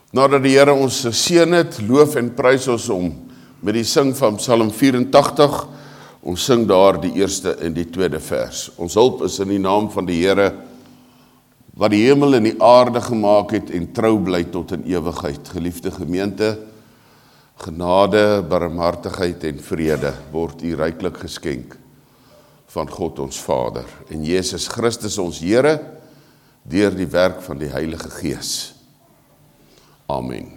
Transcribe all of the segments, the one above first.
Nadat die Here ons geseën het, loof en prys ons hom met die sing van Psalm 84. Ons sing daar die eerste en die tweede vers. Ons hulp is in die naam van die Here, wat die hemel en die aarde gemaak het en trou bly tot in ewigheid. Geliefde gemeente, genade, barmhartigheid en vrede word u ryklik geskenk van God ons Vader en Jesus Christus ons Here deur die werk van die Heilige Gees. Amen.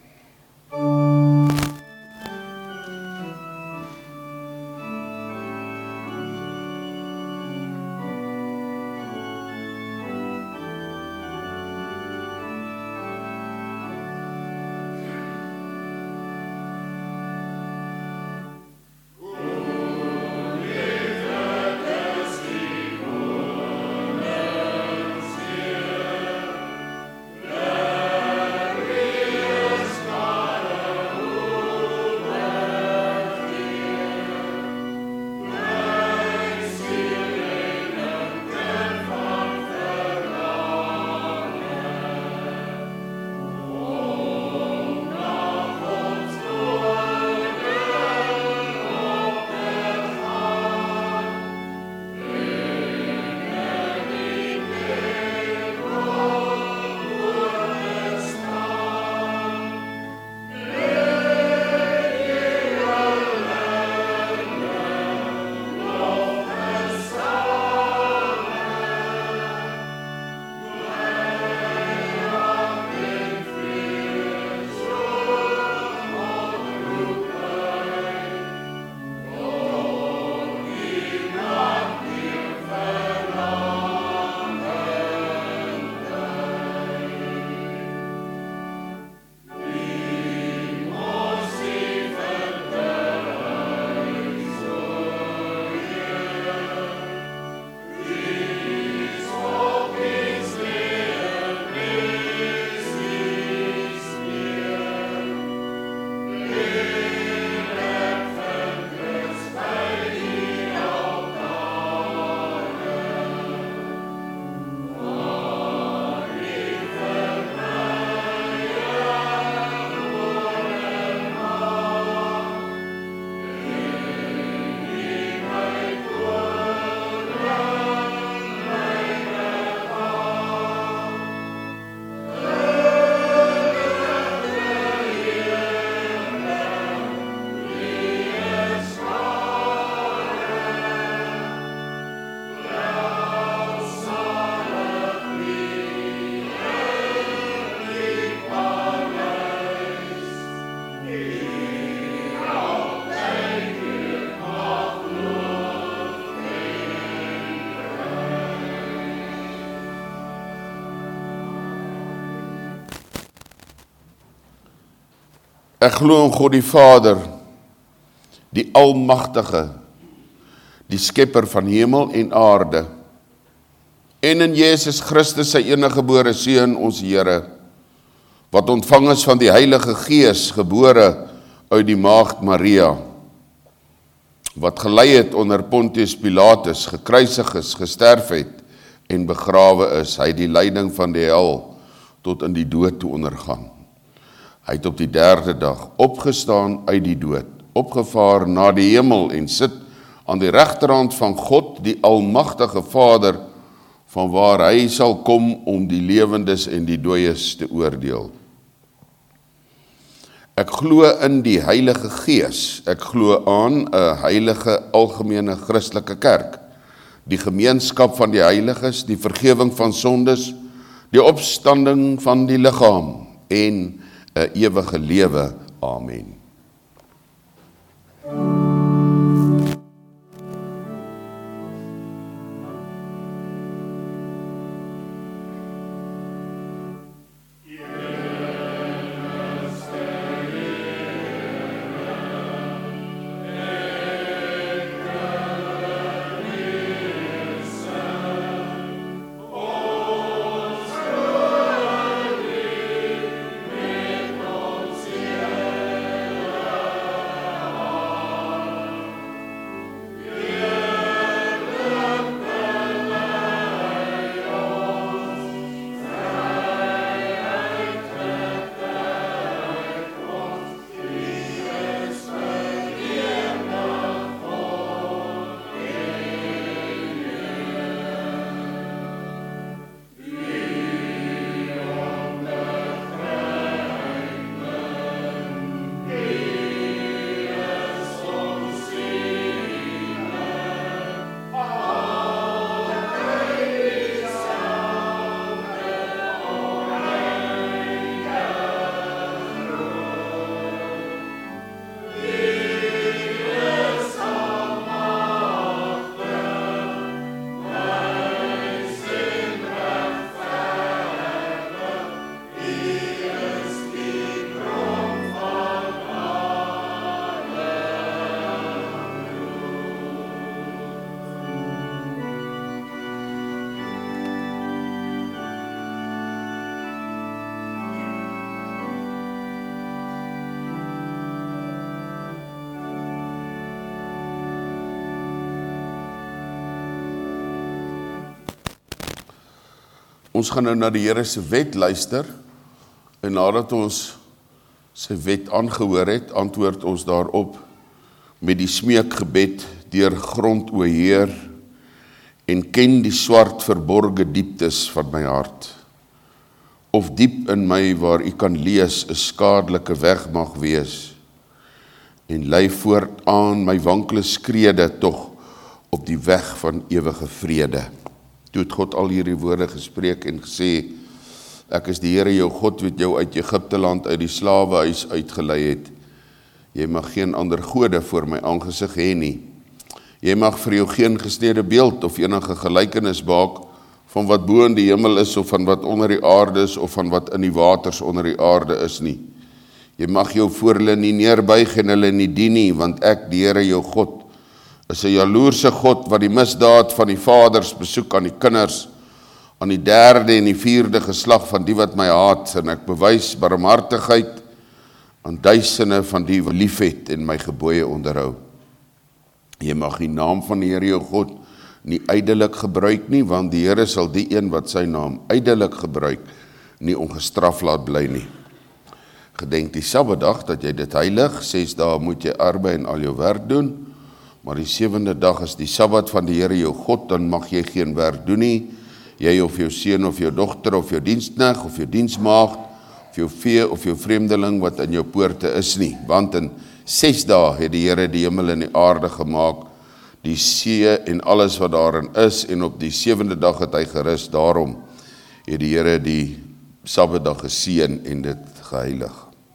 Ek glo in God die Vader, die Almagtige, die Skepper van hemel en aarde, en in Jesus Christus sy eniggebore Seun, ons Here, wat ontvang is van die Heilige Gees, gebore uit die Maagd Maria, wat gelei het onder Pontius Pilatus, gekruisig is, gesterf het en begrawe is, hy die lyding van die hel tot in die dood toe ondergaan. Hy het op die derde dag opgestaan uit die dood, opgevaar na die hemel en sit aan die regterhand van God, die Almagtige Vader, van waar hy sal kom om die lewendes en die dooies te oordeel. Ek glo in die Heilige Gees, ek glo aan 'n heilige algemene Christelike kerk, die gemeenskap van die heiliges, die vergifnis van sondes, die opstanding van die liggaam en 'n ewige lewe. Amen. Ons gaan nou na die Here se wet luister, en nadat ons sy wet aangehoor het, antwoord ons daarop met die smeekgebed: deur grond, o Heer, en ken die swart verborge dieptes van my hart. Of diep in my waar u kan lees, 'n skadelike weg mag wees, en lei voortaan my wankele skrede tog op die weg van ewige vrede. Toe het God al hierdie woorde gespreek en gesê: ek is die Here jou God wat jou uit Egipte land uit die slawehuis uitgelei het. Jy mag geen ander gode voor my aangesig hê nie. Jy mag vir jou geen gesnede beeld of enige gelykenis maak van wat bo in die hemel is, of van wat onder die aarde is, of van wat in die waters onder die aarde is nie. Jy mag jou voor hulle nie neerbuig en hulle nie dien nie, want ek, die Here jou God, is 'n jaloerse God wat die misdaad van die vaders besoek aan die kinders, aan die 3de en die 4de geslag van die wat my haat, en ek bewys barmhartigheid aan duisende van die wat liefhet en my gebooie onderhou. Jy mag die naam van die Here jou God nie ydelik gebruik nie, want die Here sal die een wat sy naam ydelik gebruik, nie ongestraf laat bly nie. Gedenk die Sabbatdag dat jy dit heilig, 6 dae moet jy arbei en al jou werk doen, maar die 7de dag is die Sabbat van die Here jou God, dan mag jy geen werk doen nie, jy of jou seun of jou dogter of jou diensknegt of jou diensmaagd, of jou vee of jou vreemdeling wat in jou poorte is nie, want in 6 dae het die Here die hemel en die aarde gemaak, die see en alles wat daarin is, en op die 7de dag het hy gerus. Daarom het die Here die Sabbatdag geseën en dit geheilig.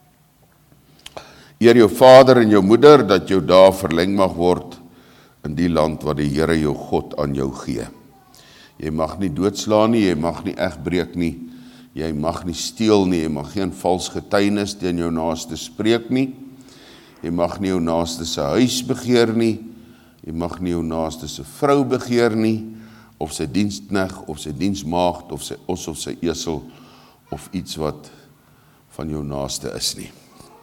Eer jou vader en jou moeder, dat jou dae verleng mag word in die land wat die Here jou God aan jou gee. Jy mag nie doodslaan nie, jy mag nie egbreek nie, jy mag nie steel nie, jy mag geen vals getuienis teen jou naaste spreek nie, jy mag nie jou naaste se huis begeer nie, jy mag nie jou naaste se vrou begeer nie, of sy diensknegt, of sy diensmaagd, of sy os of sy esel, of iets wat van jou naaste is nie.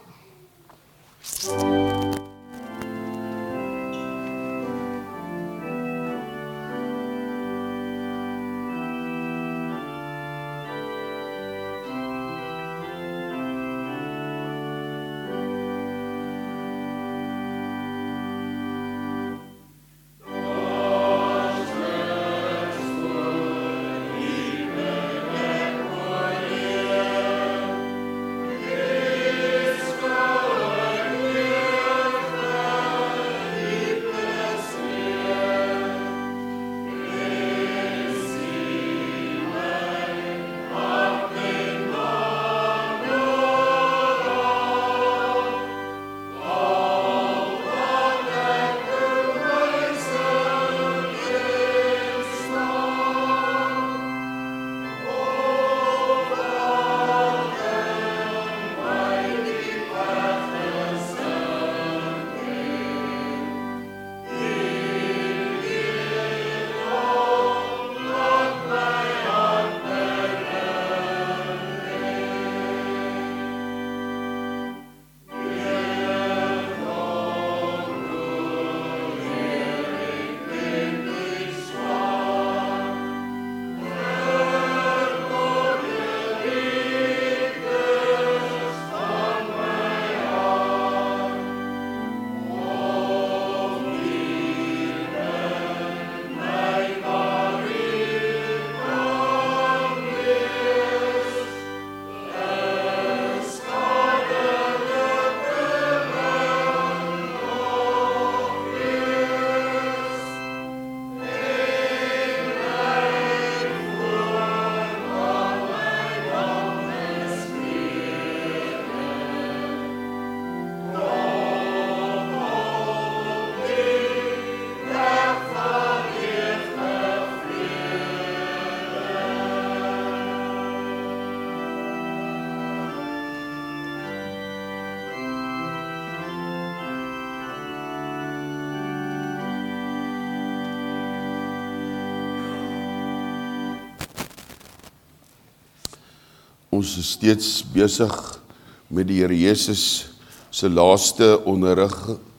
Ons is steeds besig met die Here Jesus se laaste onderrig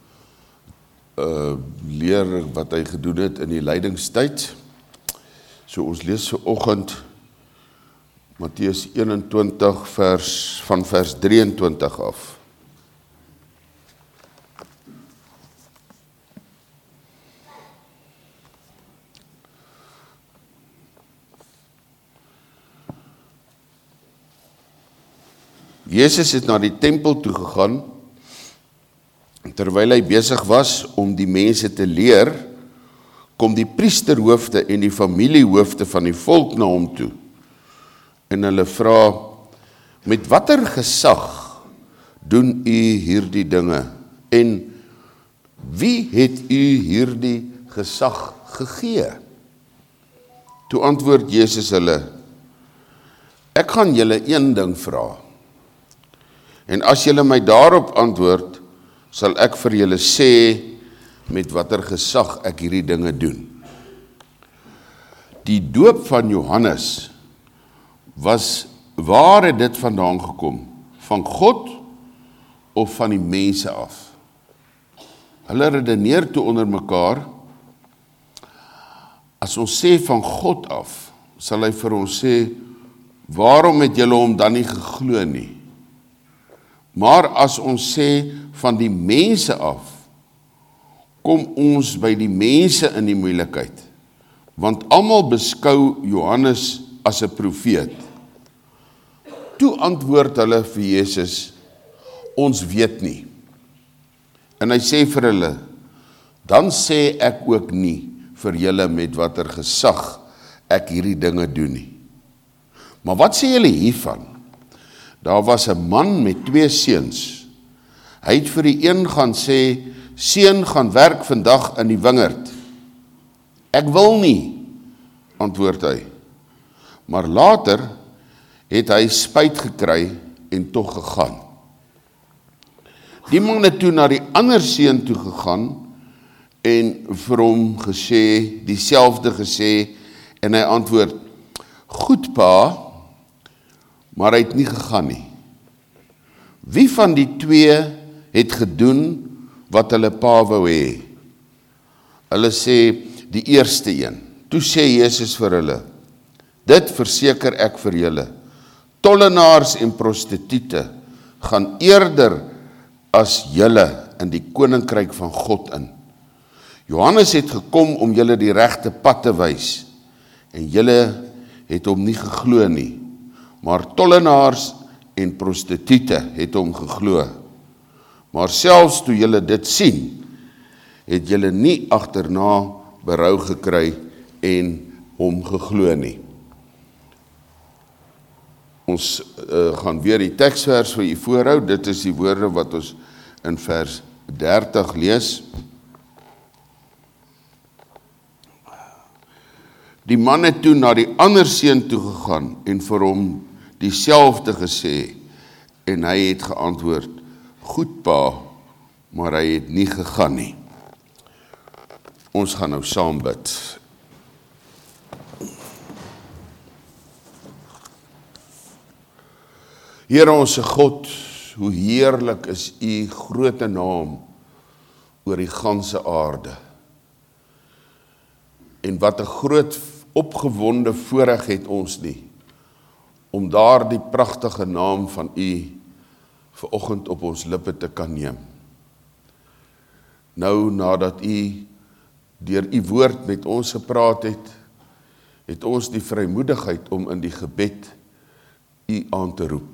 leer wat hy gedoen het in die lydingstyd. So ons lees vanoggend Matteus 21 van vers 23 af. Jezus het na die tempel toe gegaan, terwyl hy besig was om die mense te leer, kom die priesterhoofde en die familiehoofde van die volk na hom toe. En hulle vra, met watter gesag doen u hierdie dinge? En wie het u hierdie gesag gegee? Toe antwoord Jezus hulle, ek gaan julle een ding vra. En as julle my daarop antwoord, sal ek vir julle sê, met watter gesag ek hierdie dinge doen. Die doop van Johannes was, waar het dit vandaan gekom? Van God of van die mense af? Hulle redeneer toe onder mekaar, as ons sê van God af, sal hy vir ons sê, waarom het julle hom dan nie geglo nie? Maar as ons sê van die mense af, kom ons by die mense in die moeilikheid, want almal beskou Johannes as 'n profeet. Toe antwoord hulle vir Jezus, ons weet nie. En hy sê vir hulle, dan sê ek ook nie vir julle met watter gesag ek hierdie dinge doen nie. Maar wat sê julle hiervan? Daar was 'n man met 2 seuns. Hy het vir die een gaan sê, seun gaan werk vandag in die wingerd. Ek wil nie, antwoord hy. Maar later het hy spyt gekry en tog gegaan. Die man het toe na die ander seun toe gegaan en vir hom gesê, dieselfde gesê, en hy antwoord, goed pa, maar hy het nie gegaan nie. Wie van die 2 het gedoen wat hulle pa wou hê? Hulle sê, die eerste een. Toe sê Jezus vir hulle, dit verseker ek vir julle, tollenaars en prostituie gaan eerder as julle in die koninkryk van God in. Johannes het gekom om julle die regte pad te wys, en julle het hom nie geglo nie, maar tollenaars en prostituie het hom geglo. Maar selfs toe julle dit sien, het julle nie agterna berou gekry en hom geglo nie. Ons gaan weer die teksvers vir u voorhou, dit is die woorde wat ons in vers 30 lees. Die man het toe na die ander seun toe gegaan en vir hom dieselfde gesê, en hy het geantwoord, goed pa, maar hy het nie gegaan nie. Ons gaan nou saam bid. Here onse God, hoe heerlik is u groote naam oor die ganse aarde. En wat 'n groot opgewonde voorreg het ons nie, om daar die pragtige naam van u vanoggend op ons lippe te kan neem. Nou nadat u deur u woord met ons gepraat het, het ons die vrymoedigheid om in die gebed u aan te roep.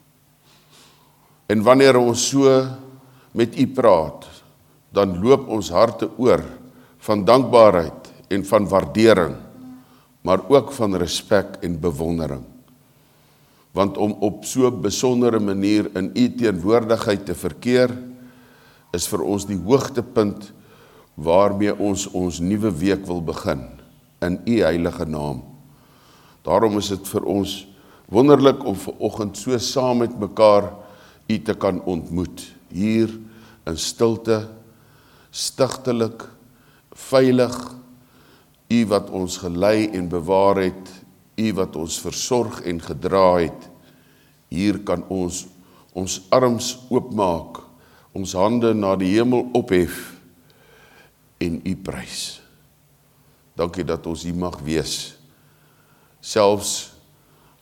En wanneer ons so met u praat, dan loop ons harte oor van dankbaarheid en van waardering, maar ook van respek en bewondering. Want om op so 'n besondere manier in u teenwoordigheid te verkeer, is vir ons die hoogtepunt waarmee ons nuwe week wil begin, in u heilige naam. Daarom is dit vir ons wonderlik om vanoggend so saam met mekaar u te kan ontmoet, hier in stilte, stigtelik, veilig, u wat ons gelei en bewaar het, u wat ons versorg en gedra het. Hier kan ons arms oopmaak, ons hande na die hemel ophef en u prys. Dankie dat ons hier mag wees, selfs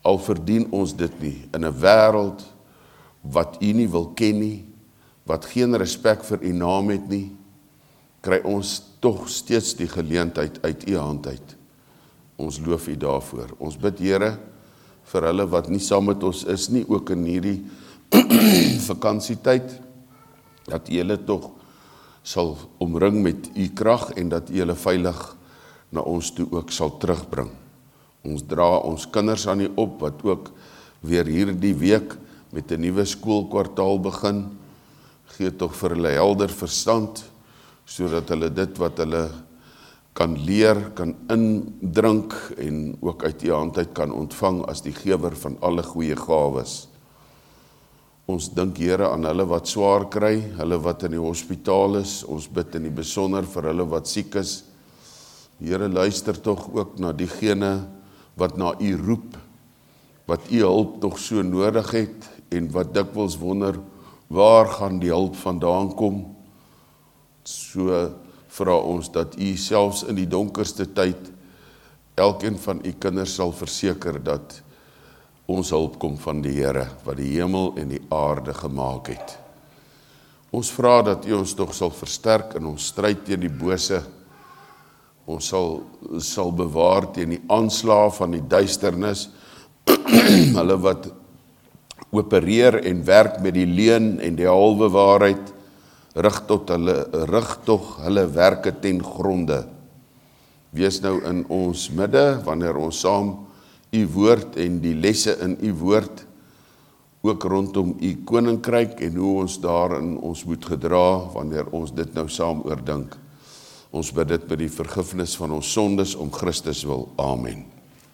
al verdien ons dit nie, in 'n wêreld wat u nie wil ken nie, wat geen respek vir u naam het nie, kry ons tog steeds die geleentheid uit u hand uit. Ons loof u daarvoor. Ons bid, Here, vir hulle wat nie saam met ons is nie, ook in hierdie vakansietyd, dat u hulle tog sal omring met u krag en dat u hulle veilig na ons toe ook sal terugbring. Ons dra ons kinders aan u op, wat ook weer hierdie week met 'n nuwe skoolkwartaal begin. Gee tog vir hulle helder verstand, sodat hulle dit wat hulle kan leer, kan indrink en ook uit u hand uit kan ontvang as die gewer van alle goeie gawes. Ons dink, Here, aan hulle wat swaar kry, hulle wat in die hospitaal is, ons bid in die besonder vir hulle wat siek is. Here, luister tog ook na diegene wat na u roep, wat u hulp tog so nodig het, en wat dikwels wonder, waar gaan die hulp vandaan kom? So vra ons dat u selfs in die donkerste tyd, elkeen van u kinders sal verseker dat ons hulp kom van die Here, wat die hemel en die aarde gemaak het. Ons vra dat u ons tog sal versterk in ons stryd teen die bose. Ons sal bewaar teen die aanslae van die duisternis, hulle wat opereer en werk met die leuen en die halwe waarheid, rig tog hulle werke ten gronde. Wees nou in ons midde, wanneer ons saam u woord en die lesse in u woord, ook rondom u koninkryk en hoe ons daarin ons moet gedra, wanneer ons dit nou saam oordink. Ons bid dit met die vergifnis van ons sondes om Christus wil. Amen.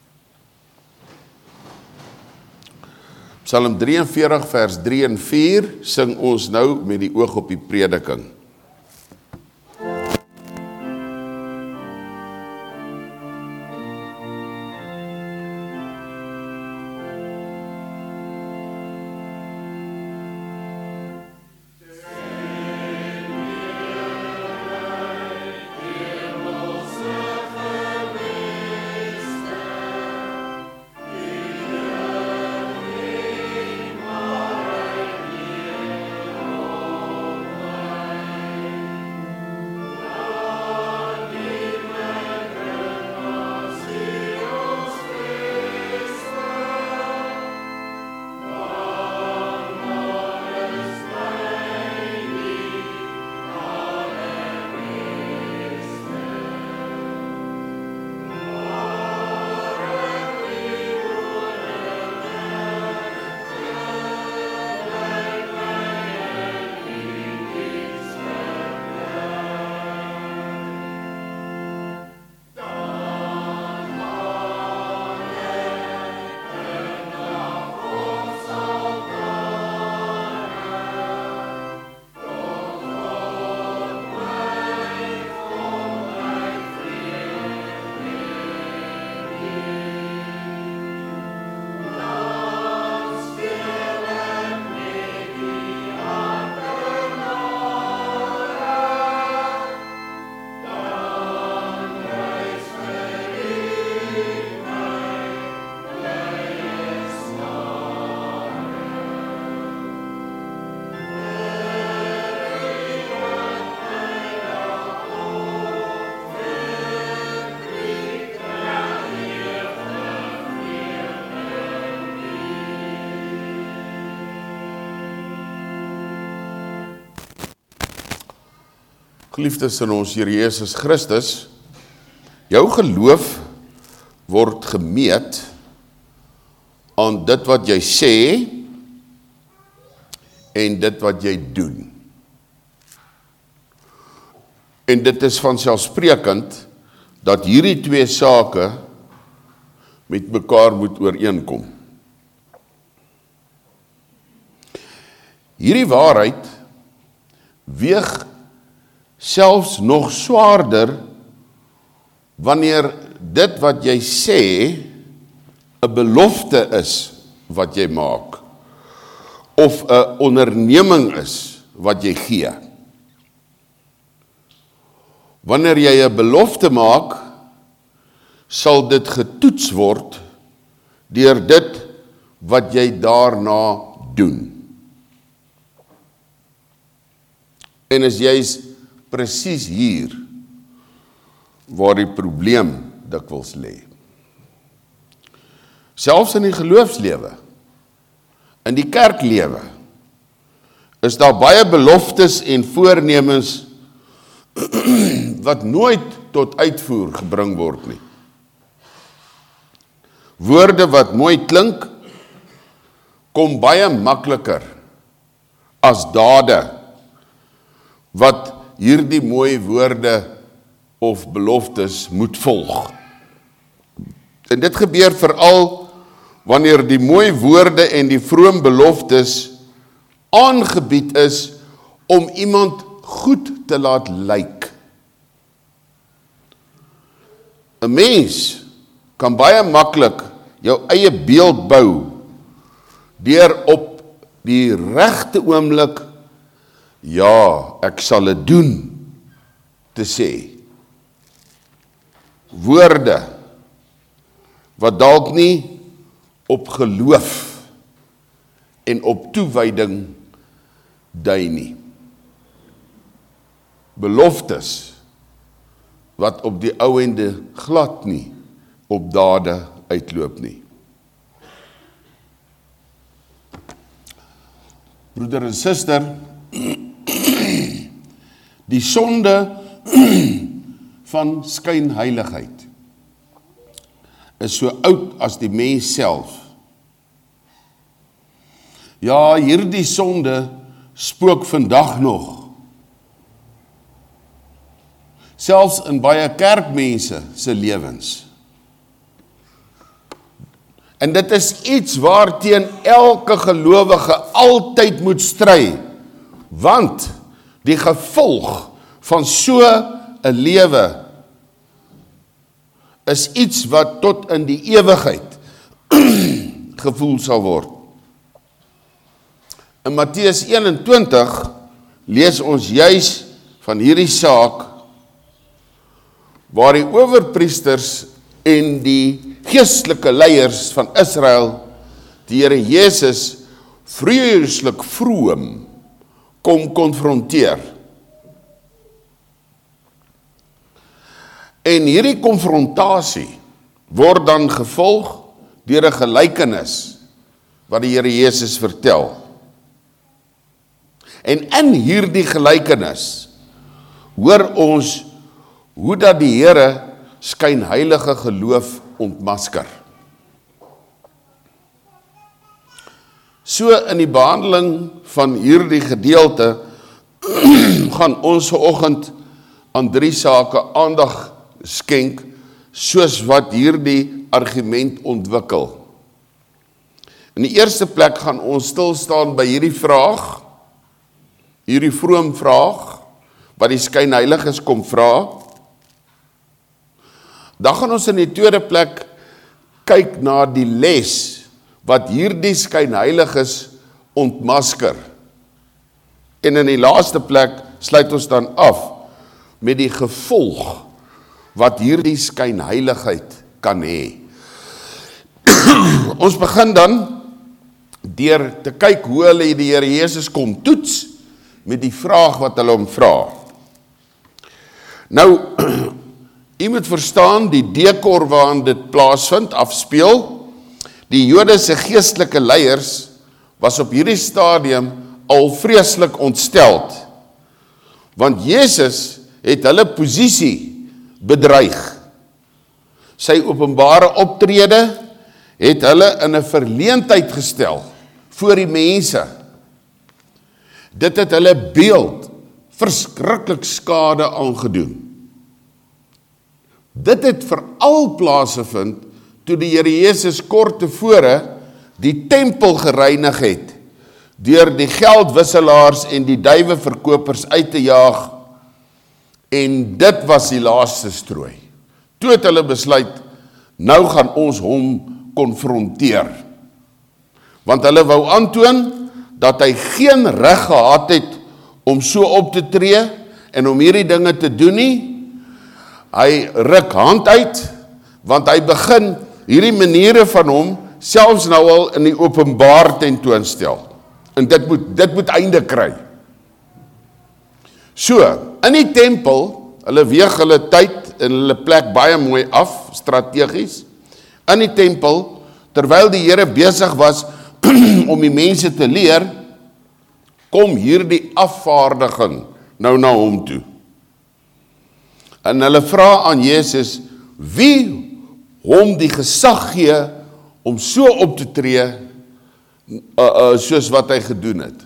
Psalm 43 vers 3 en 4 sing ons nou met die oog op die prediking. Geliefdes in ons Here Jesus Christus, jou geloof word gemeet aan dit wat jy sê en dit wat jy doen. En dit is vanselfsprekend dat hierdie twee sake met mekaar moet ooreenkom. Hierdie waarheid weeg selfs nog swaarder wanneer dit wat jy sê 'n belofte is wat jy maak of 'n onderneming is wat jy gee. Wanneer jy 'n belofte maak, sal dit getoets word deur dit wat jy daarna doen. En is juist presies hier waar die probleem dikwels lê. Selfs in die geloofslewe, in die kerklewe, is daar baie beloftes en voornemens wat nooit tot uitvoer gebring word nie. Woorde wat mooi klink, kom baie makliker as dade wat hierdie mooi woorde of beloftes moet volg. En dit gebeur veral wanneer die mooi woorde en die vroom beloftes aangebied is om iemand goed te laat lyk. 'n Mens kan baie maklik jou eie beeld bou deur op die regte oomblik, ja, ek sal dit doen, te sê. Woorde wat dalk nie op geloof en op toewyding dui nie. Beloftes wat op die ou ende glad nie op dade uitloop nie. Broeder en suster, die sonde van skynheiligheid is so oud as die mens self. Ja, hierdie sonde spook vandag nog. Selfs in baie kerkmense se lewens. En dit is iets waarteen elke gelowige altyd moet stry, want die gevolg van so 'n lewe is iets wat tot in die ewigheid gevoel sal word. In Matteus 21 lees ons juis van hierdie saak waar die owerpriesters en die geestelike leiers van Israel die Here Jesus vreeslik vroom kom konfronteer. En hierdie konfrontasie word dan gevolg deur 'n gelykenis wat die Here Jesus vertel. En in hierdie gelykenis hoor ons hoe dat die Here skynheilige geloof ontmasker. So in die behandeling van hierdie gedeelte gaan ons vanoggend aan 3 sake aandag skenk soos wat hierdie argument ontwikkel. In die eerste plek gaan ons stil staan by hierdie vraag, hierdie vroom vraag wat die skynheiliges kom vra. Dan gaan ons in die tweede plek kyk na die les wat hierdie skynheiliges ontmasker. En in die laaste plek sluit ons dan af met die gevolg wat hierdie skynheiligheid kan hê. Ons begin dan deur te kyk hoe hulle die Here Jesus kom toets met die vraag wat hulle hom vra. Nou, u moet verstaan die dekor waarin dit plaasvind, afspeel. Die Jodese geestelike leiers was op hierdie stadium al vreeslik ontsteld, want Jesus het hulle posisie bedreig. Sy openbare optrede het hulle in 'n verleentheid gestel voor die mense. Dit het hulle beeld verskriklik skade aangedoen. Dit het veral plaasgevind toe die Here Jesus kort tevore die tempel gereinig het deur die geldwisselaars en die duiweverkopers uit te jaag, en dit was die laaste strooi. Toe het hulle besluit, nou gaan ons hom konfronteer. Want hulle wou aantoon dat hy geen reg gehad het om so op te tree en om hierdie dinge te doen nie. Hy ruk hand uit, want hy begin hierdie maniere van hom selfs nou al in die openbaar tentoonstel. En dit moet einde kry. So, in die tempel, hulle weeg hulle tyd en hulle plek baie mooi af, strategies. In die tempel, terwyl die Here besig was om die mense te leer, kom hierdie afvaardiging nou na hom toe. En hulle vra aan Jesus, wie hom die gesag gee om so op te tree, soos wat hy gedoen het.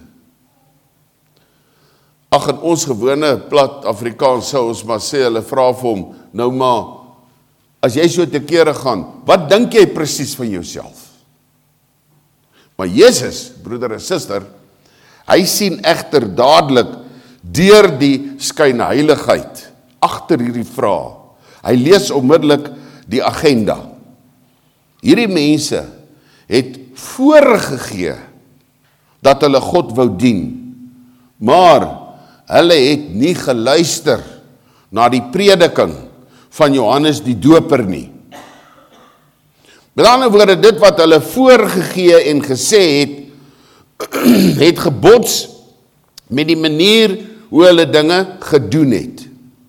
Ag, in ons gewone plat Afrikaans sou ons maar sê, hulle vra vir hom, nou maar, as jy so te kere gaan, wat dink jy presies van jouself? Maar Jesus, broeder en suster, hy sien egter dadelik deur die skynheiligheid agter hierdie vraag. Hy lees onmiddellik die agenda. Hierdie mense het voorgegee dat hulle God wou dien, maar hulle het nie geluister na die prediking van Johannes die Doper nie. Met ander woorde, dit wat hulle voorgegee en gesê het gebots met die manier hoe hulle dinge gedoen het.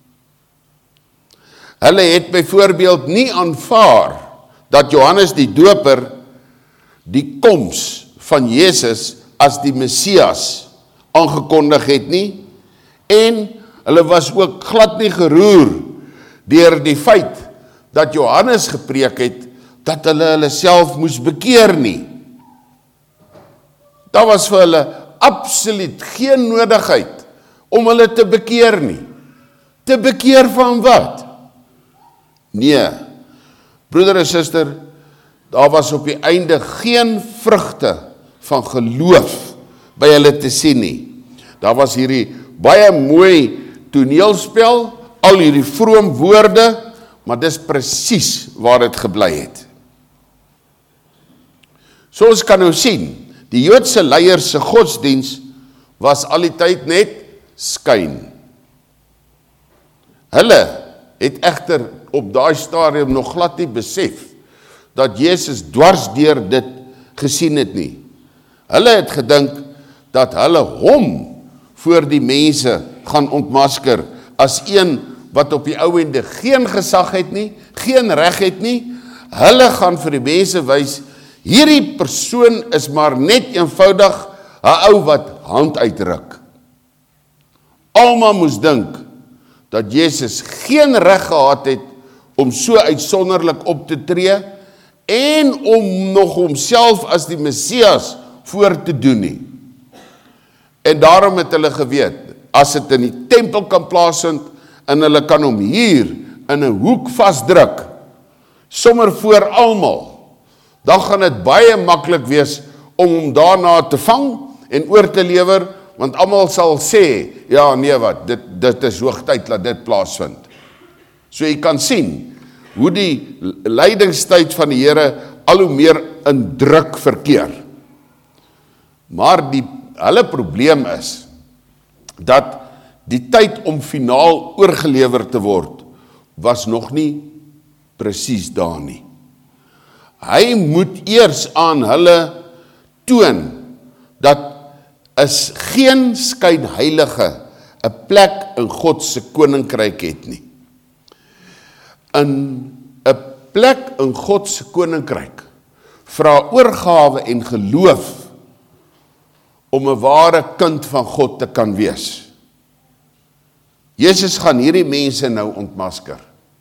Hulle het byvoorbeeld nie aanvaar dat Johannes die Doper die koms van Jesus as die Messias aangekondig het nie, en hulle was ook glad nie geroer deur die feit dat Johannes gepreek het dat hulle self moes bekeer nie. Daar was vir hulle absoluut geen nodigheid om hulle te bekeer nie. Te bekeer van wat? Nee, broeder en suster, daar was op die einde geen vrugte van geloof by hulle te sien nie. Daar was hierdie baie mooi toneelspel, al hierdie vroom woorde, maar dis presies waar dit gebly het. So ons kan nou sien, die Joodse leiers se godsdiens was al die tyd net skyn. Hulle het egter op daai stadium nog glad nie besef dat Jesus dwars deur dit gesien het nie. Hulle het gedink dat hulle hom voor die mense gaan ontmasker as een wat op die ou ende geen gesag het nie, geen reg het nie. Hulle gaan vir die mense wys, hierdie persoon is maar net eenvoudig 'n ou wat hand uitruk. Almal moes dink dat Jesus geen reg gehad het om so uitsonderlik op te tree en om nog homself as die Messias voor te doen nie. En daarom het hulle geweet, as dit in die tempel kan plaasvind en hulle kan hom hier in 'n hoek vasdruk, sommer voor almal, dan gaan dit baie maklik wees om hom daarna te vang en oor te lewer, want almal sal sê, ja nee wat, dit is hoogtyd dat dit plaasvind. So jy kan sien hoe die lydingstyd van die Here al hoe meer in druk verkeer. Maar hulle probleem is dat die tyd om finaal oorgelewer te word was nog nie presies daar nie. Hy moet eers aan hulle toon dat is geen skynheilige 'n plek in God se koninkryk het nie. In 'n plek in God se koninkryk vra oorgawe en geloof om 'n ware kind van God te kan wees. Jesus gaan hierdie mense nou ontmasker.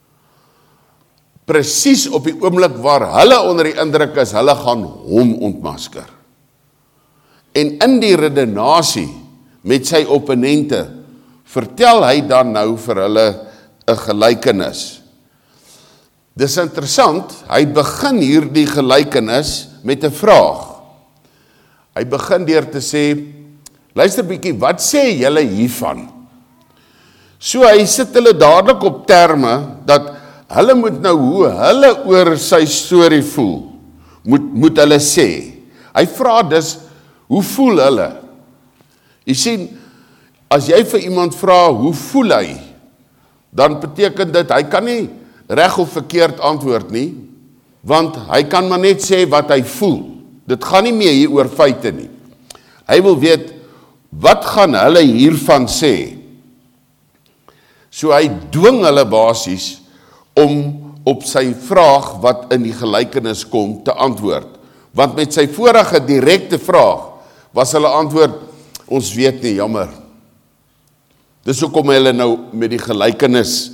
Presies op die oomblik waar hulle onder die indruk is, hulle gaan hom ontmasker. En in die redenasie met sy opponente, vertel hy dan nou vir hulle 'n gelykenis. Dis interessant, hy begin hierdie gelykenis met 'n vraag. Hy begin deur te sê, luister bietjie, wat sê julle hiervan? So hy sit hulle dadelik op terme, dat hulle moet nou hoe hulle oor sy storie voel, moet hulle sê. Hy vra dus, hoe voel hulle? Jy sien, as jy vir iemand vra, hoe voel hy? Dan beteken dit, hy kan nie reg of verkeerd antwoord nie. want hy kan maar net sê wat hy voel. Dit gaan nie meer hier oor feite nie. Hy wil weet, wat gaan hulle hiervan sê? So hy dwing hulle basies om op sy vraag wat in die gelykenis kom te antwoord. Want met sy vorige direkte vraag was hulle antwoord, ons weet nie, jammer. Dis hoekom hulle nou met die gelykenis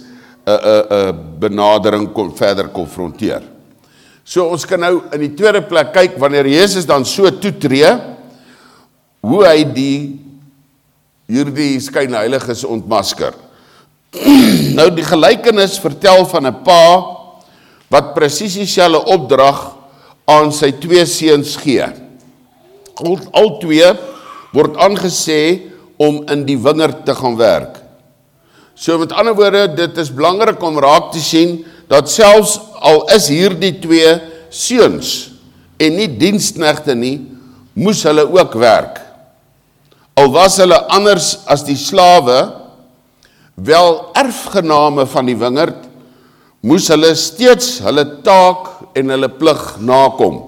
benadering verder konfronteer. So ons kan nou in die tweede plek kyk, wanneer Jesus dan so toetree, hoe hy hierdie skynheiliges ontmasker. Nou die gelykenis vertel van 'n pa wat presies dieselfde opdrag aan sy 2 seuns gee. Al 2 word aangesê om in die wingerd te gaan werk. So met ander woorde, dit is belangrik om raak te sien dat selfs al is hierdie 2 seuns en nie diensknegte nie, moes hulle ook werk. Al was hulle anders as die slawe, wel erfgename van die wingerd, moes hulle steeds hulle taak en hulle plig nakom.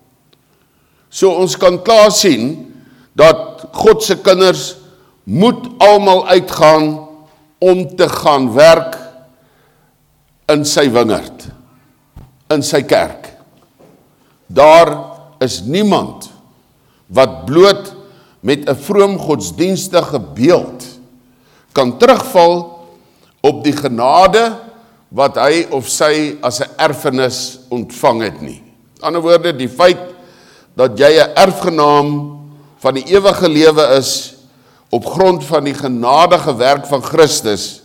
So ons kan klaar sien dat God se kinders moet almal uitgaan om te gaan werk in sy wingerd, in sy kerk. Daar is niemand wat bloot met 'n vroom godsdienstige beeld kan terugval op die genade wat hy of sy as 'n erfenis ontvang het nie. In ander woorde, die feit dat jy 'n erfgenaam van die ewige lewe is op grond van die genadige werk van Christus,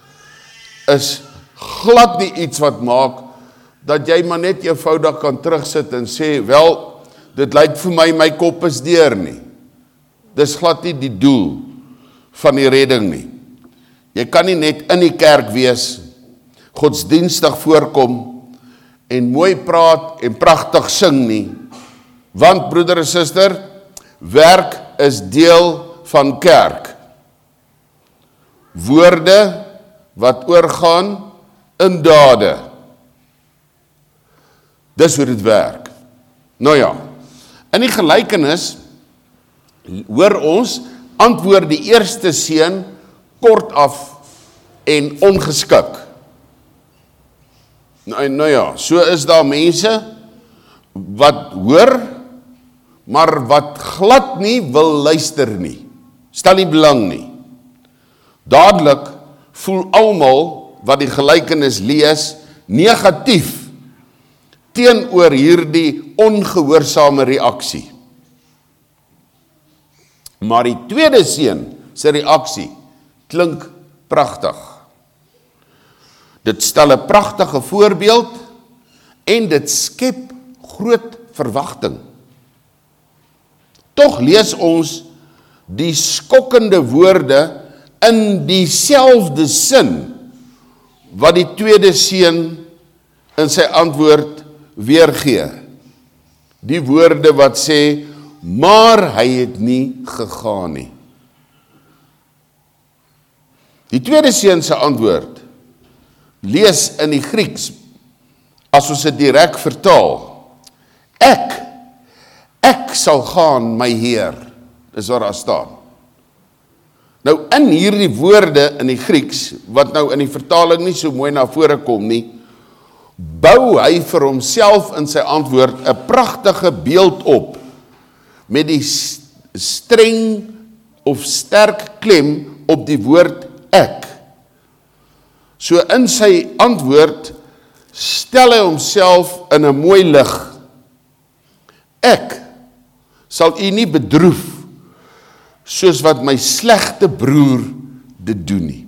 is glad nie iets wat maak dat jy maar net eenvoudig kan terugsit en sê, wel, dit lyk vir my kop is deur nie. Dis glad nie die doel van die redding nie. Jy kan nie net in die kerk wees, godsdienstig voorkom en mooi praat en pragtig sing nie. Want broeder en suster, werk is deel van kerk. Woorde wat oorgaan in dade. Dis hoe dit werk. Nou ja, in die gelykenis hoor ons antwoord die eerste seun kort af en ongeskik. Nou ja, so is daar mense wat hoor, maar wat glad nie wil luister nie. Stel nie belang nie. Dadelik voel almal wat die gelykenis lees negatief teenoor hierdie ongehoorsame reaksie. Maar die tweede seun se reaksie klink pragtig. Dit stel 'n pragtige voorbeeld en dit skep groot verwagting. Tog lees ons die skokkende woorde in dieselfde sin wat die tweede seun in sy antwoord weergee. Die woorde wat sê, maar hy het nie gegaan nie. Die tweede seun se antwoord lees in die Grieks, as ons dit direk vertaal, ek sal gaan, my Heer, is wat daar staan. Nou in hierdie woorde in die Grieks, wat nou in die vertaling nie so mooi na vore kom nie, bou hy vir homself in sy antwoord 'n pragtige beeld op, met die streng of sterk klem op die woord ek. So in sy antwoord stel hy homself in 'n mooi lig. Ek sal u nie bedroef soos wat my slegte broer dit doen nie.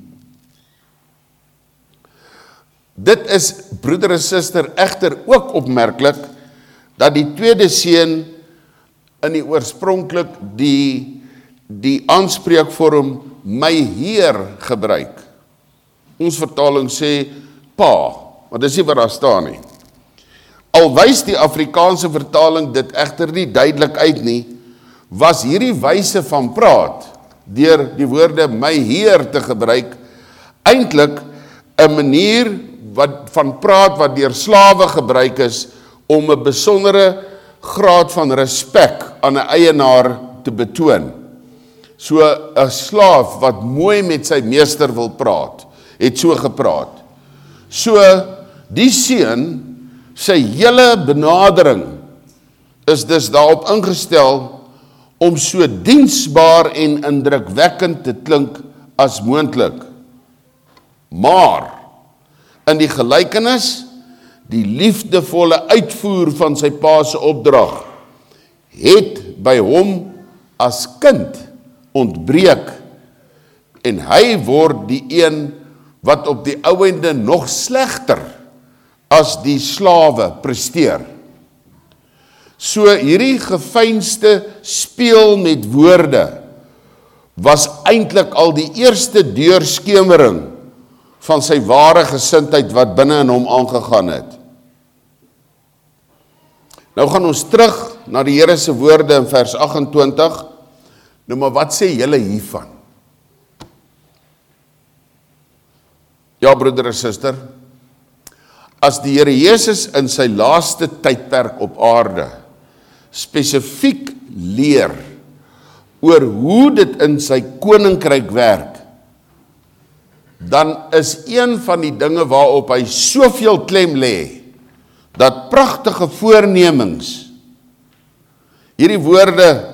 Dit is, broeder en suster, egter ook opmerklik dat die tweede seun in die oorspronklik die aanspreekvorm my Heer gebruik. Ons vertaling sê pa, maar dis nie wat daar staan nie. Al wys die Afrikaanse vertaling dit egter nie duidelik uit nie, was hierdie wyse van praat, deur die woorde my Heer te gebruik, eintlik 'n manier van praat wat deur slawe gebruik is, om 'n besondere graad van respek aan 'n eienaar te betoon. So 'n slaaf wat mooi met sy meester wil praat, het so gepraat. So die seun, sy hele benadering is dus daarop ingestel om so diensbaar en indrukwekkend te klink as moontlik. Maar in die gelykenis, die liefdevolle uitvoer van sy pa se opdrag, het by hom as kind ontbreek, en hy word die een wat op die ouende nog slegter as die slawe presteer. So hierdie gefeinste speel met woorde was eintlik al die eerste deurskemering van sy ware gesindheid wat binne in hom aangegaan het. Nou gaan ons terug na die Here se woorde in vers 28. Nou maar wat sê julle hiervan? Ja, broeder en suster, as die Here Jesus in sy laaste tydperk op aarde spesifiek leer oor hoe dit in sy koninkryk werk, dan is een van die dinge waarop hy soveel klem lê, dat pragtige voornemings, hierdie woorde,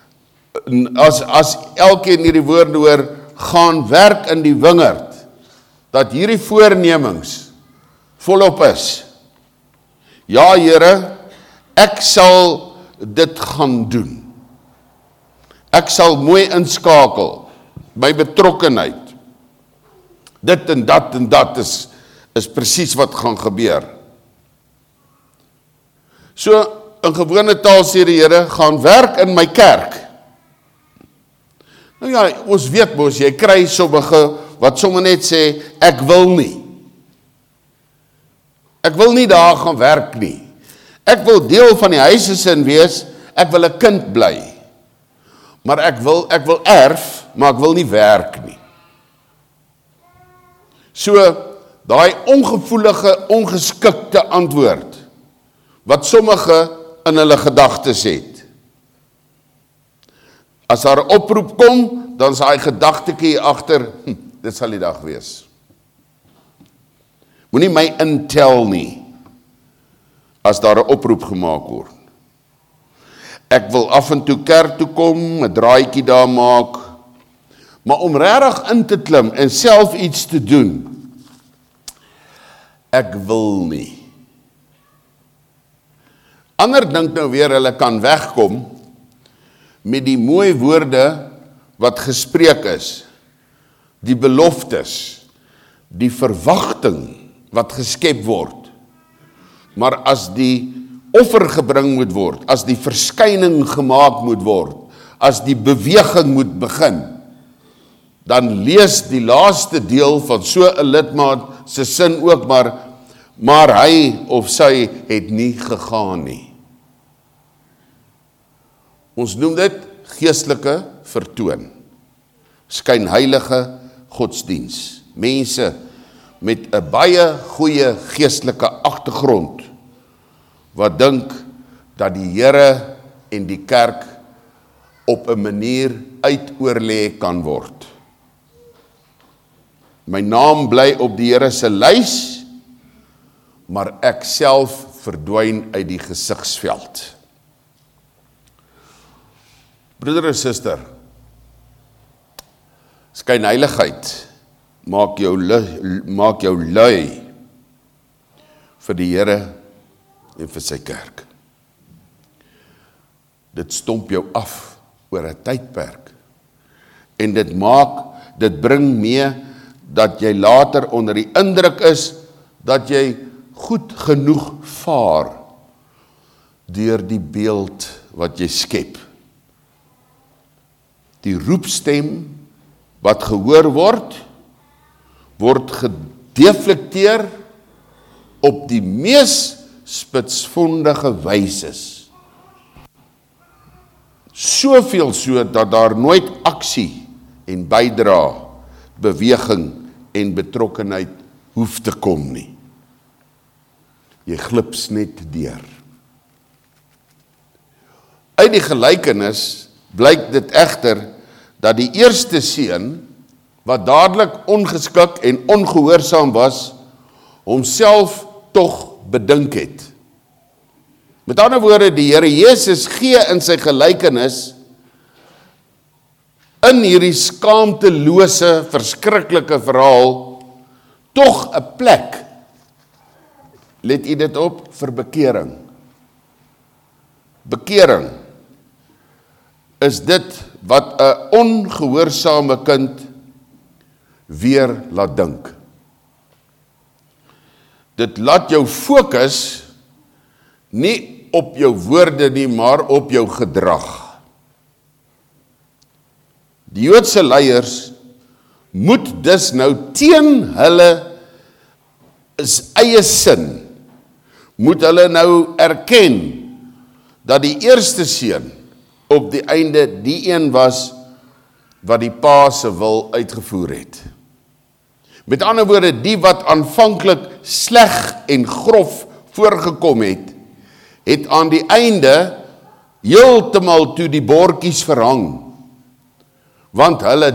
as elkeen hierdie woorde hoor, gaan werk in die wingerd, dat hierdie voornemings volop is. Ja, Here, ek sal dit gaan doen. Ek sal mooi inskakel, my betrokkenheid. Dit en dat is presies wat gaan gebeur. So, in gewone taal sê die Here, gaan werk in my kerk. Nou ja, ons weet mos, jy kry sommige wat sommer net sê, ek wil nie. Ek wil nie daar gaan werk nie. Ek wil deel van die huisgesin wees, ek wil 'n kind bly. Maar ek wil erf, maar ek wil nie werk nie. So, daai ongevoelige, ongeskikte antwoord, wat sommige in hulle gedagtes het. As daar 'n oproep kom, dan is daai gedagtetjie agter, dit sal die dag wees. Moenie my intel nie, as daar 'n oproep gemaak word. Ek wil af en toe kerk toe kom, 'n draaitjie daar maak, maar om regtig in te klim en self iets te doen, ek wil nie. Ander dink nou weer, hulle kan wegkom met die mooi woorde wat gespreek is, die beloftes, die verwagting wat geskep word. Maar as die offer gebring moet word, as die verskyning gemaak moet word, as die beweging moet begin, dan lees die laaste deel van so 'n lidmaat se sin ook maar hy of sy het nie gegaan nie. Ons noem dit geestelike vertoon, skynheilige godsdiens. Mense met 'n baie goeie geestelike agtergrond, wat dink dat die Here en die kerk op 'n manier uitoorlê kan word. My naam bly op die Here se lys, maar ek self verdwyn uit die gesigsveld. Broeder en suster, skynheiligheid maak jou lui vir die Here en vir sy kerk. Dit stomp jou af oor 'n tydperk. En dit bring mee dat jy later onder die indruk is dat jy goed genoeg vaar deur die beeld wat jy skep. Die roepstem wat gehoor word gedeflekteer op die mees spitsvondige wyses. Soveel so dat daar nooit aksie en bydra, beweging en betrokkenheid hoef te kom nie. Jy glips net deur. Uit die gelykenis blyk dit egter dat die eerste seun, wat dadelik ongeskik en ongehoorsaam was, homself tog bedink het. Met ander woorde, die Here Jesus gee in sy gelykenis in hierdie skaamtelose, verskriklike verhaal tog 'n plek, let u dit op, vir bekering. Bekering is dit wat 'n ongehoorsame kind weer laat dink. Dit laat jou fokus nie op jou woorde nie, maar op jou gedrag. Die Joodse leiers moet dus nou teen hulle eie sin, moet hulle nou erken dat die eerste seun op die einde die een was wat die Pa se wil uitgevoer het. Met ander woorde, die wat aanvanklik sleg en grof voorgekom het, het aan die einde heeltemal toe die bordjies verhang. Want hulle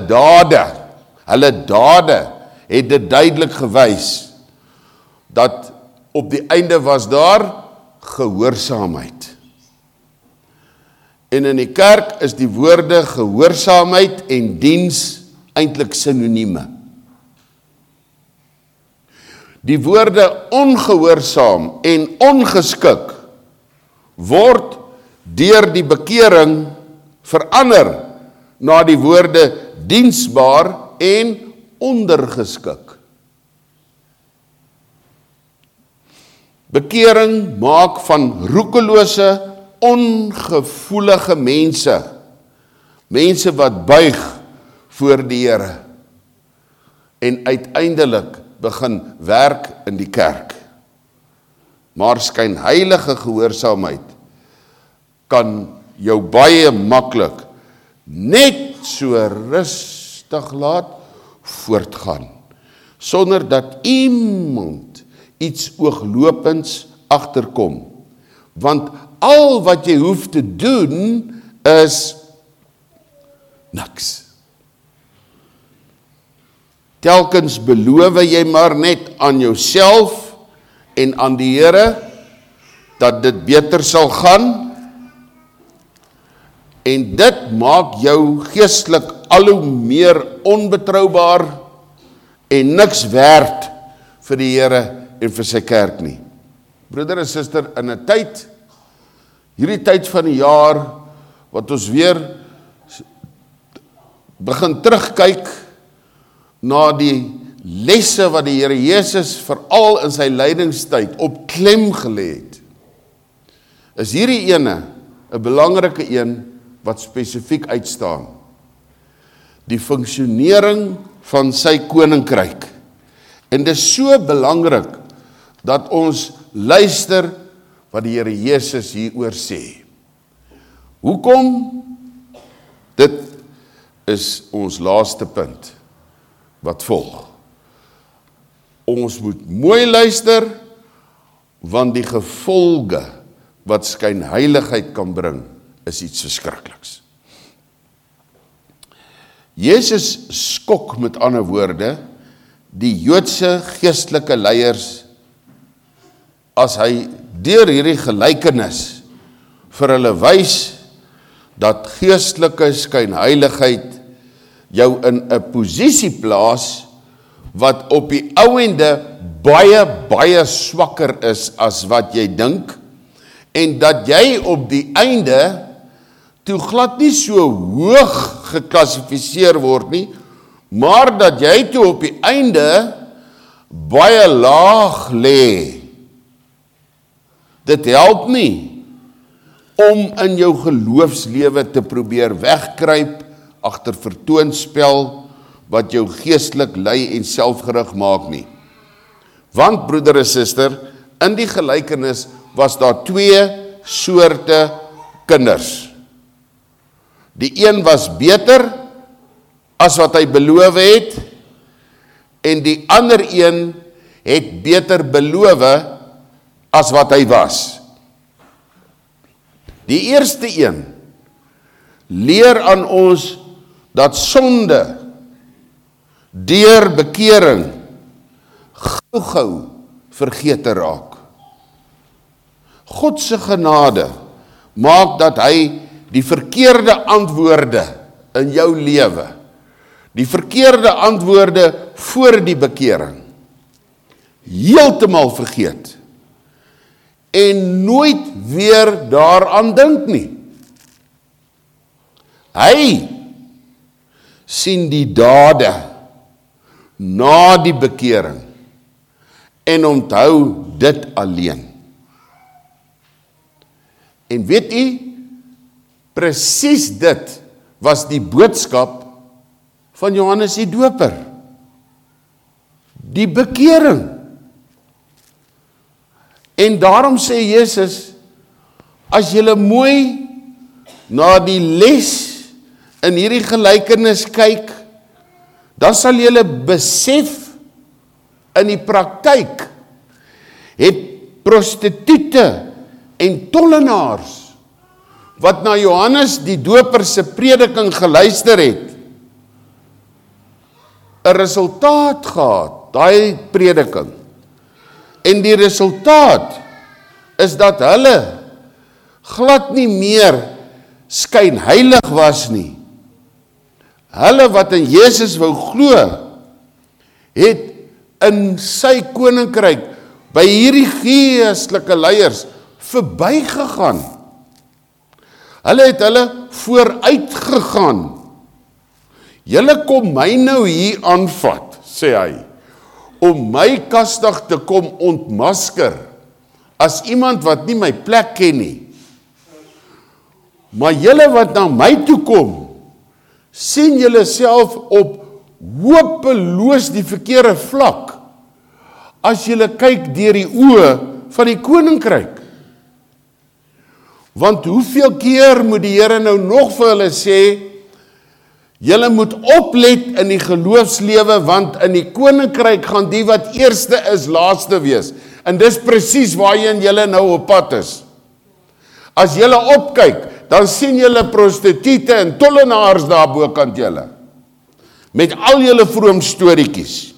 dade het dit duidelik gewys, dat op die einde was daar gehoorsaamheid. En in die kerk is die woorde gehoorsaamheid en diens eintlik sinonieme. Die woorde ongehoorsaam en ongeskik word deur die bekering verander na die woorde diensbaar en ondergeskik. Bekering maak van roekelose, ongevoelige mense wat buig voor die Here en uiteindelik begin werk in die kerk. Maar skynheilige gehoorsaamheid kan jou baie maklik net so rustig laat voortgaan, sonder dat iemand iets ooglopends agterkom. Want al wat jy hoef te doen is niks. Telkens beloof jy maar net aan jouself en aan die Here dat dit beter sal gaan, en dit maak jou geestelik al hoe meer onbetroubaar en niks werd vir die Here en vir sy kerk nie. Broeder en suster, in 'n tyd, hierdie tyd van die jaar, wat ons weer begin terugkyk na die lesse wat die Here Jesus veral in sy lydingstyd op klem gelê het, is hierdie ene 'n belangrike een wat spesifiek uitstaan. Die funksionering van sy koninkryk. En dit is so belangrik dat ons luister wat die Here Jesus hieroor sê. Hoekom? Dit is ons laaste punt wat volg. Ons moet mooi luister, want die gevolge wat skynheiligheid kan bring, is iets verskrikliks. Jesus skok met ander woorde die Joodse geestelike leiers as hy deur hierdie gelykenis vir hulle wys dat geestelike skynheiligheid jou in 'n posisie plaas wat op die ouende baie swakker is as wat jy dink, en dat jy op die einde toe glad nie so hoog geklassifiseer word nie, maar dat jy toe op die einde baie laag lê. Dit help nie om in jou geloofslewe te probeer wegkruip agter vertoonspel wat jou geestelik lei en selfgerig maak nie. Want broeder en suster, in die gelykenis was daar 2 soorte kinders. Die een was beter as wat hy beloof het, en die ander een het beter beloof as wat hy was. Die eerste een leer aan ons dat sonde deur bekering gou-gou vergete raak. God se genade maak dat hy die verkeerde antwoorde in jou lewe, die verkeerde antwoorde voor die bekering, heeltemal vergeet en nooit weer daaraan dink nie. Hy sien die dade na die bekering en onthou dit alleen. En weet u, presies dit was die boodskap van Johannes die Doper. Die bekering. En daarom sê Jesus, as julle mooi na die les in hierdie gelykenis kyk, dan sal julle besef in die praktyk het prostituie en tollenaars wat na Johannes die Doper se prediking geluister het, 'n resultaat gehad, daai prediking. En die resultaat is dat hulle glad nie meer skynheilig was nie. Hulle wat in Jesus wou glo, het in sy koninkryk by hierdie geestelike leiers verbygegaan. Hulle het hulle vooruit gegaan. Julle kom my nou hier aanvat, sê hy, om my kastig te kom ontmasker, as iemand wat nie my plek ken nie. Maar julle wat na my toe kom, sien julle self op hopeloos die verkeerde vlak, as julle kyk deur die oë van die koninkryk. Want hoeveel keer moet die Here nou nog vir hulle sê, julle moet oplet in die geloofslewe, want in die koninkryk gaan die wat eerste is, laaste wees. En dis presies waarheen julle nou op pad is. As julle opkyk, dan sien julle prostituie en tollenaars daar bokant julle. Met al julle vroom storieetjies.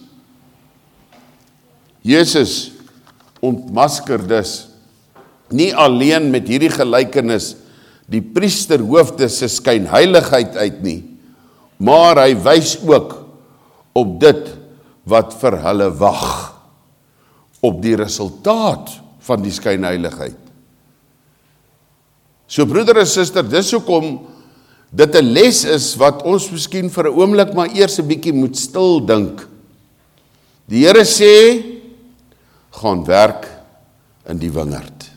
Jesus ontmasker dus nie alleen met hierdie gelykenis die priesterhoofde se skynheiligheid uit nie, maar hy wys ook op dit wat vir hulle wag, op die resultaat van die skynheiligheid. So broeder en suster, dis hoekom dit 'n les is wat ons miskien vir 'n oomblik maar eers 'n bietjie moet stil dink. Die Here sê, gaan werk in die wingerd.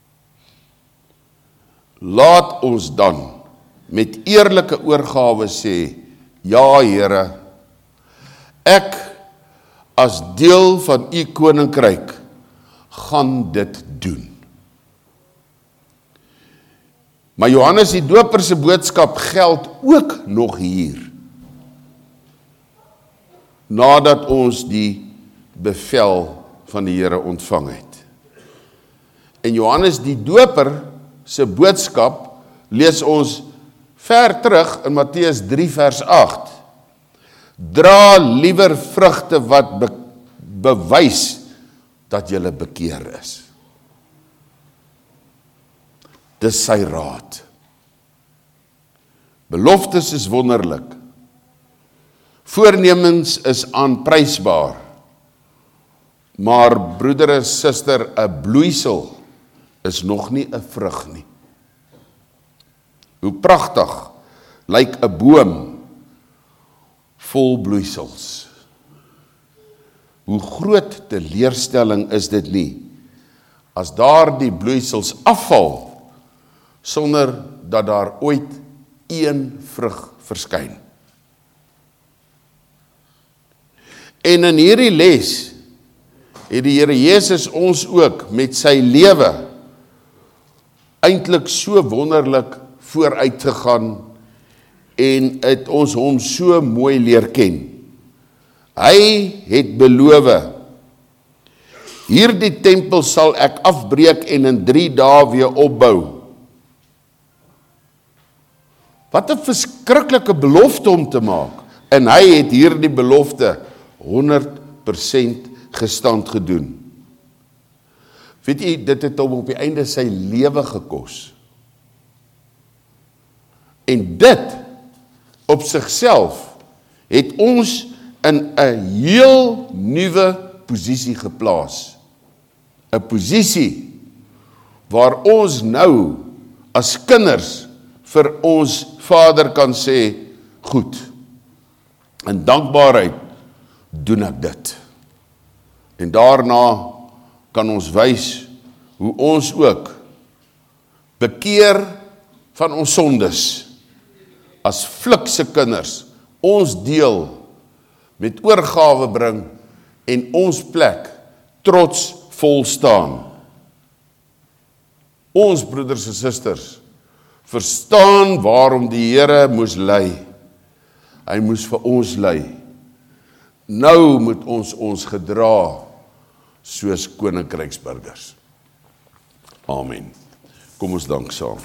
Laat ons dan met eerlike oorgawe sê, ja Here, ek as deel van u koninkryk gaan dit doen. Maar Johannes die Doper se boodskap geld ook nog hier, nadat ons die bevel van die Here ontvang het. En Johannes die Doper se boodskap lees ons ver terug in Matteus 3 vers 8. Dra liewer vrugte wat bewys dat jy bekeer is. Dis sy raad. Beloftes is wonderlik. Voornemens is aanprysbaar. Maar broeder en suster, 'n bloeisel is nog nie 'n vrug nie. Hoe pragtig lyk 'n boom vol bloeisels. Hoe groot teleurstelling is dit nie, as daar die bloeisels afval, sonder dat daar ooit een vrug verskyn. En in hierdie les het die Here Jesus ons ook met sy lewe eintlik so wonderlik vooruit gegaan en het ons hom so mooi leer ken. Hy het beloof, hierdie tempel sal ek afbreek en in 3 dae weer opbou. Wat 'n verskriklike belofte om te maak. En hy het hierdie belofte 100% gestand gedoen. Weet jy, dit het hom op die einde sy lewe gekos. En dit op sigself het ons in 'n heel nuwe posisie geplaas. 'n Posisie waar ons nou as kinders vir ons Vader kan sê, goed, in dankbaarheid doen ek dit. En daarna kan ons wys hoe ons ook bekeer van ons sondes as flikse kinders ons deel met oorgawe bring en ons plek trots vol staan. Ons broeders en susters verstaan waarom die Here moes ly. Hy moes vir ons ly. Nou moet ons gedra soos koninkryksburgers. Amen. Kom ons dank saam.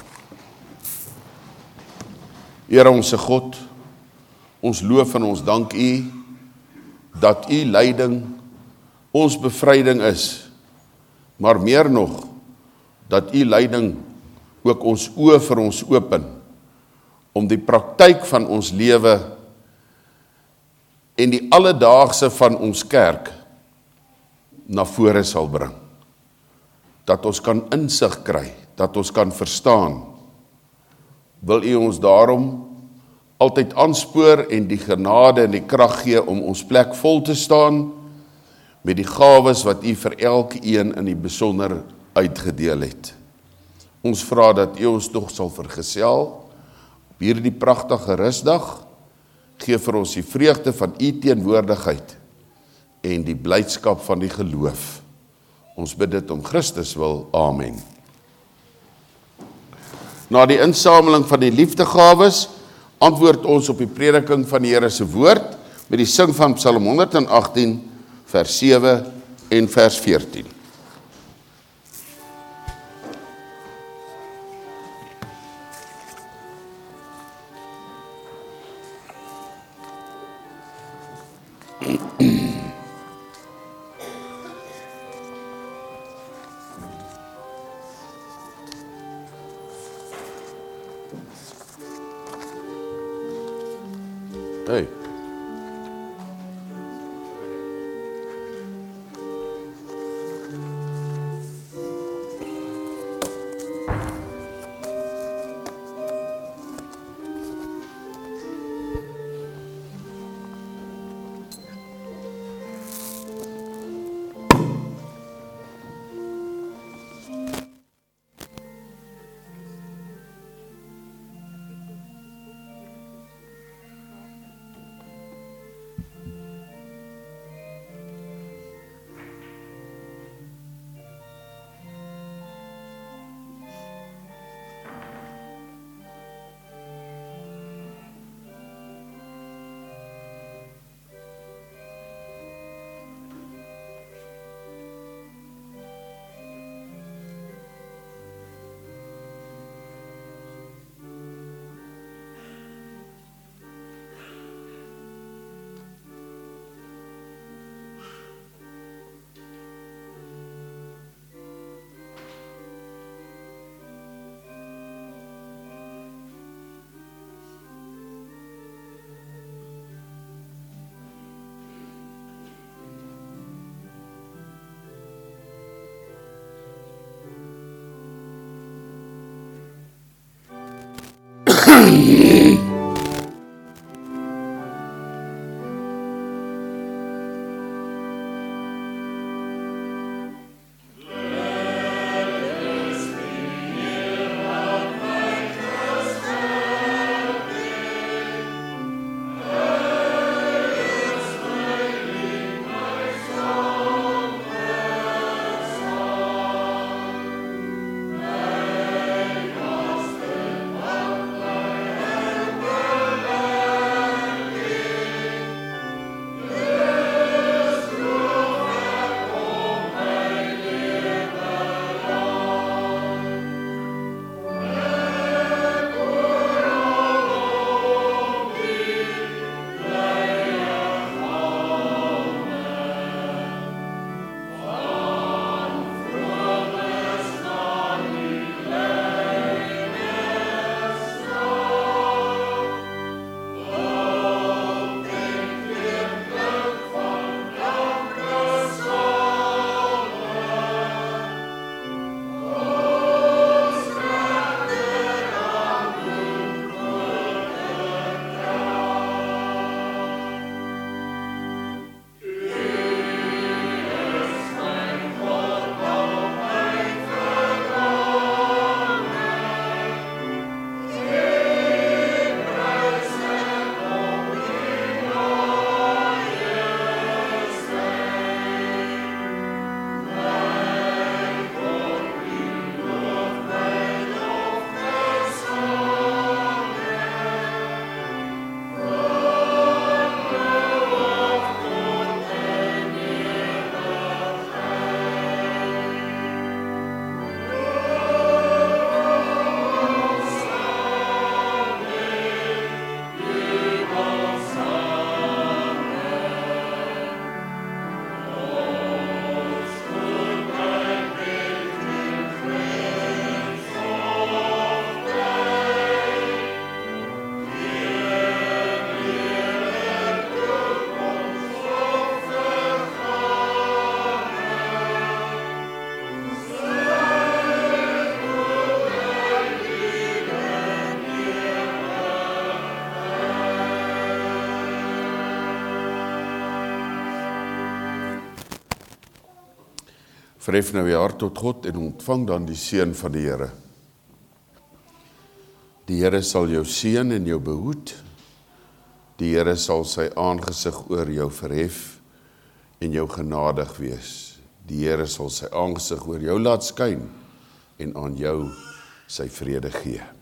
Here onse God, ons loof en ons dank U, dat U lyding ons bevryding is, maar meer nog, dat U lyding ook ons oë vir ons open, om die praktyk van ons lewe en die alledaagse van ons kerk na vore sal bring. Dat ons kan insig kry, dat ons kan verstaan. Wil U ons daarom altyd aanspoor en die genade en die krag gee om ons plek vol te staan met die gawes wat U vir elkeen in die besonder uitgedeel het. Ons vra dat U ons nog sal vergesel op hierdie pragtige rusdag. Gee vir ons die vreugde van U teenwoordigheid en die blydskap van die geloof. Ons bid dit om Christus wil. Amen. Na die insameling van die liefdegawes, antwoord ons op die prediking van die Here se woord met die sing van Psalm 118 vers 7 en vers 14. Hey. Verhef nou jou hart tot God en ontvang dan die seën van die Here. Die Here sal jou seën en jou behoed. Die Here sal sy aangesig oor jou verhef en jou genadig wees. Die Here sal sy aangesig oor jou laat skyn en aan jou sy vrede gee.